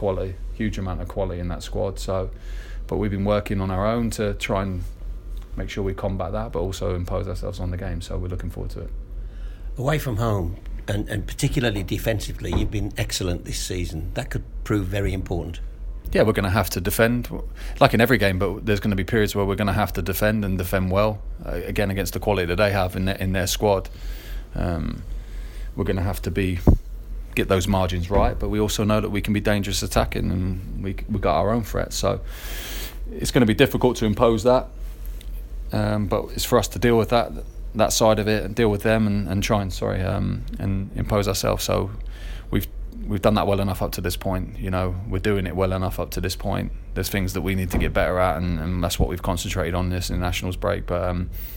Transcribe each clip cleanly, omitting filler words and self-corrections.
quality, huge amount of quality in that squad. So, but we've been working on our own to try and make sure we combat that, but also impose ourselves on the game. So we're looking forward to it. Away from home, and particularly defensively, you've been excellent this season. That could prove very important. Yeah, we're going to have to defend, like in every game, but there's going to be periods where we're going to have to defend and defend well. Again, against the quality that they have in their squad, we're going to have to get those margins right. But we also know that we can be dangerous attacking, and we got our own threats. So it's going to be difficult to impose that, but it's for us to deal with that side of it and deal with them and try and impose ourselves. So we've done that well enough up to this point. You know, we're doing it well enough up to this point. There's things that we need to get better at, and that's what we've concentrated on this internationals break. But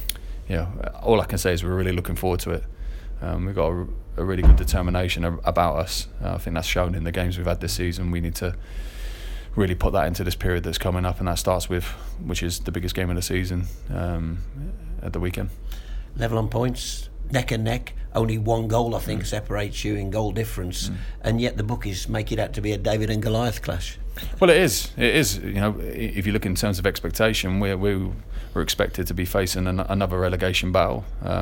all I can say is we're really looking forward to it. We've got a really good determination about us. I think that's shown in the games we've had this season. We need to really put that into this period that's coming up, and that starts with, which is the biggest game of the season at the weekend. Level on points, neck and neck. Only one goal, I think, separates you in goal difference, and yet the bookies make it out to be a David and Goliath clash. Well, it is. You know, if you look in terms of expectation, we're expected to be facing another relegation battle,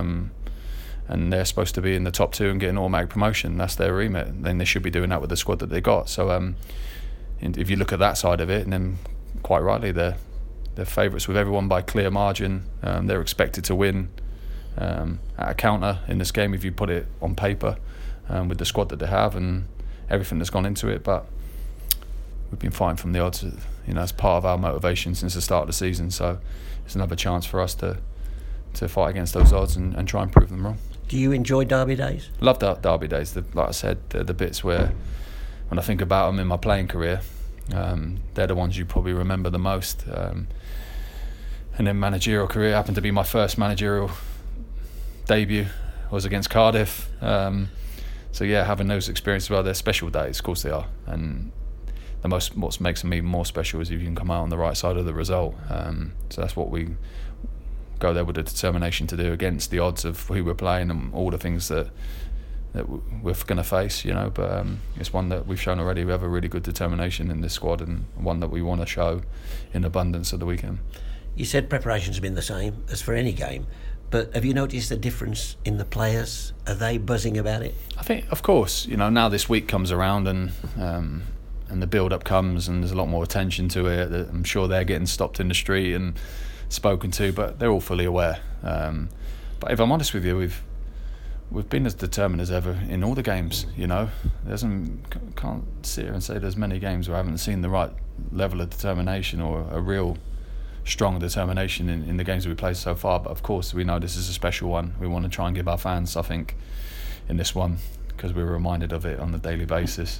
and they're supposed to be in the top two and getting automatic promotion. That's their remit. Then they should be doing that with the squad that they got. So, if you look at that side of it, and then quite rightly, they're favourites with everyone by clear margin. They're expected to win. At a counter in this game, if you put it on paper, with the squad that they have and everything that's gone into it. But we've been fighting from the odds, you know, as part of our motivation since the start of the season. So it's another chance for us to fight against those odds and try and prove them wrong. Do you enjoy derby days? Love derby days. Like I said, they're the bits where, when I think about them in my playing career, they're the ones you probably remember the most. And then managerial career happened to be my first managerial debut was against Cardiff. So yeah, having those experiences, well, they're special days, of course they are. And what makes them even more special is if you can come out on the right side of the result. So that's what we go there with the determination to do against the odds of who we're playing and all the things that we're going to face, you know. But it's one that we've shown already. We have a really good determination in this squad, and one that we want to show in abundance at the weekend. You said preparation's been the same as for any game, but have you noticed a difference in the players? Are they buzzing about it? I think, of course, you know, now this week comes around and the build-up comes and there's a lot more attention to it. I'm sure they're getting stopped in the street and spoken to, but they're all fully aware. But if I'm honest with you, we've been as determined as ever in all the games. You know, can't sit here and say there's many games where I haven't seen the right level of determination or a real strong determination in the games that we played so far. But of course, we know this is a special one. We want to try and give our fans, I think, in this one, because we're reminded of it on a daily basis.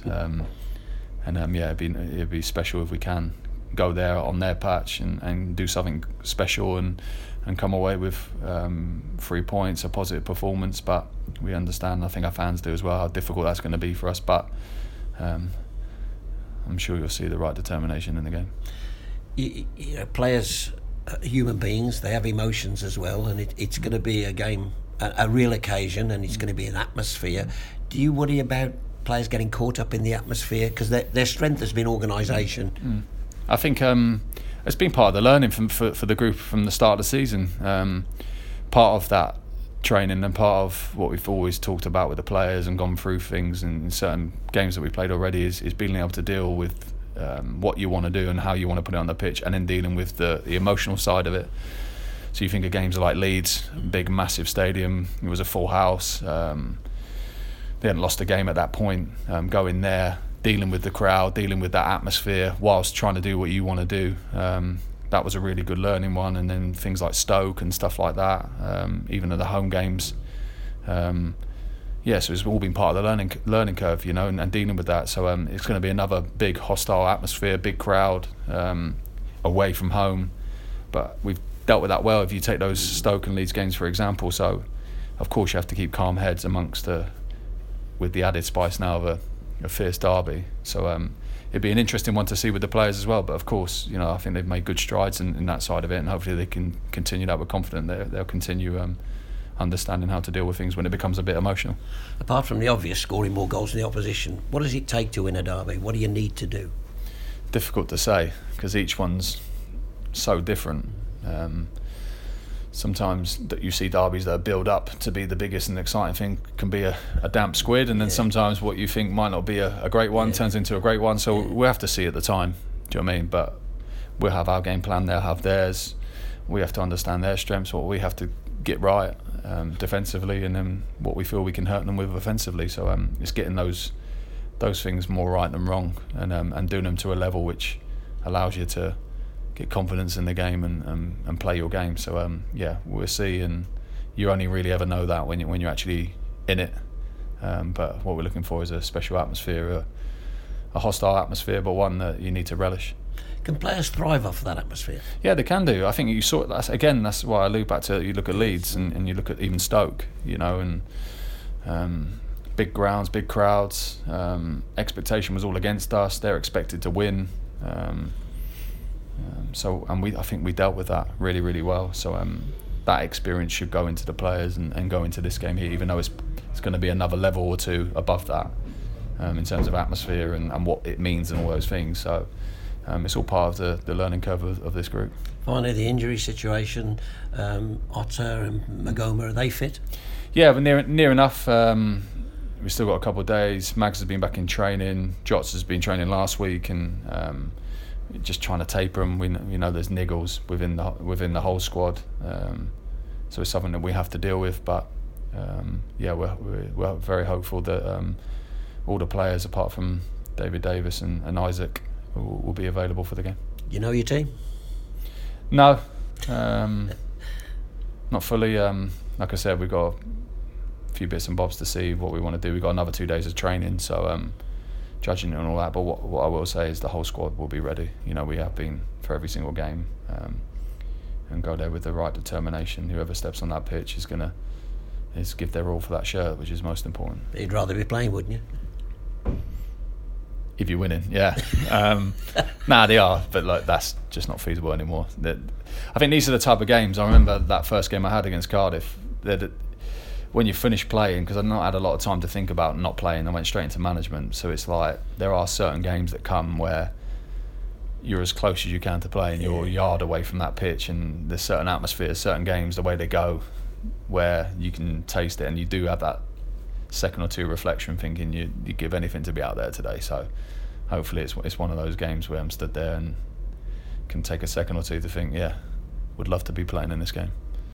It'd be special if we can go there on their patch and do something special and come away with 3 points, a positive performance. But we understand, I think our fans do as well, how difficult that's going to be for us. But I'm sure you'll see the right determination in the game. You know, players are human beings, they have emotions as well, and it's going to be a game, a real occasion, and it's going to be an atmosphere. Do you worry about players getting caught up in the atmosphere? Because their strength has been organisation. I think it's been part of the learning for the group from the start of the season. Part of that training and part of what we've always talked about with the players and gone through things in certain games that we played already is being able to deal with what you want to do and how you want to put it on the pitch, and then dealing with the emotional side of it. So you think of games like Leeds, big massive stadium, it was a full house, they hadn't lost a game at that point, going there, dealing with the crowd, dealing with that atmosphere whilst trying to do what you want to do, that was a really good learning one. And then things like Stoke and stuff like that, even at the home games, so it's all been part of the learning curve, you know, and dealing with that. So it's going to be another big hostile atmosphere, big crowd, away from home. But we've dealt with that well. If you take those Stoke and Leeds games, for example, so of course you have to keep calm heads with the added spice now of a fierce derby. So it'd be an interesting one to see with the players as well. But of course, you know, I think they've made good strides in that side of it, and hopefully they can continue that with confidence. They'll continue understanding how to deal with things when it becomes a bit emotional. Apart from the obvious, scoring more goals than the opposition, what does it take to win a derby? What do you need to do? Difficult to say, because each one's so different. Sometimes that you see derbies that are built up to be the biggest and exciting thing can be a damp squid, and then sometimes what you think might not be a great one turns into a great one. So we have to see at the time. Do you know what I mean? But we'll have our game plan, they'll have theirs. We have to understand their strengths, what we have to get right defensively, and then what we feel we can hurt them with offensively. So it's getting those things more right than wrong, and doing them to a level which allows you to get confidence in the game and play your game. So we'll see, and you only really ever know that when you're actually in it. But what we're looking for is a special atmosphere, a hostile atmosphere, but one that you need to relish. Can players thrive off that atmosphere? Yeah, they can do. I think you saw that's why I allude back to, you look at Leeds and you look at even Stoke, and big grounds, big crowds. Expectation was all against us. They're expected to win. I think we dealt with that really, really well. So that experience should go into the players and go into this game here, even though it's going to be another level or two above that in terms of atmosphere and what it means and all those things. So it's all part of the learning curve of this group. Finally, the injury situation. Otter and Magoma, are they fit? Yeah, but near enough. We've still got a couple of days. Mags has been back in training. Jots has been training last week, and just trying to taper them. We know there's niggles within the whole squad, so it's something that we have to deal with. But we're very hopeful that all the players apart from David Davis and Isaac will be available for the game. You know your team? No, not fully. Like I said, we've got a few bits and bobs to see what we want to do. We've got another 2 days of training, so judging it and all that. But what I will say is the whole squad will be ready. We have been for every single game, and go there with the right determination. Whoever steps on that pitch is give their all for that shirt, which is most important. You'd rather be playing, wouldn't you? If you're winning, yeah. They are, but that's just not feasible anymore. I think these are the type of games. I remember that first game I had against Cardiff. When you finish playing, because I've not had a lot of time to think about not playing, I went straight into management. So it's like there are certain games that come where you're as close as you can to play, and you're a yard away from that pitch. And there's certain atmospheres, certain games, the way they go, where you can taste it, and you do have that second or two reflection, thinking you give anything to be out there today. So hopefully it's one of those games where I'm stood there and can take a second or two to think, would love to be playing in this game.